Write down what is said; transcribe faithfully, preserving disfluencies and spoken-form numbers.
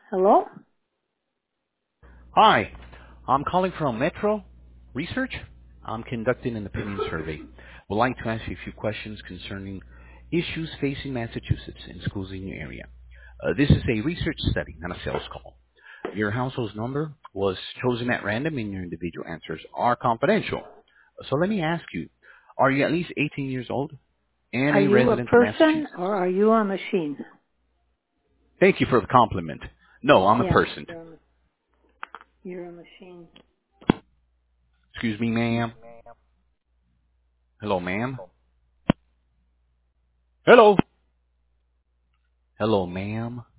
Hello? Hi, I'm calling from Metro Research. I'm conducting an opinion survey. Would like to ask you a few questions concerning issues facing Massachusetts and schools in your area. Uh, this is a research study, not a sales call. Your household number was chosen at random and your individual answers are confidential. So let me ask you, are you at least eighteen years old and Are a you a resident of person Massachusetts? or are you a machine? Thank you for the compliment. No, I'm a Yeah, person. you're a, you're a machine. Excuse me, ma'am. Hello, ma'am. Hello. Hello, ma'am.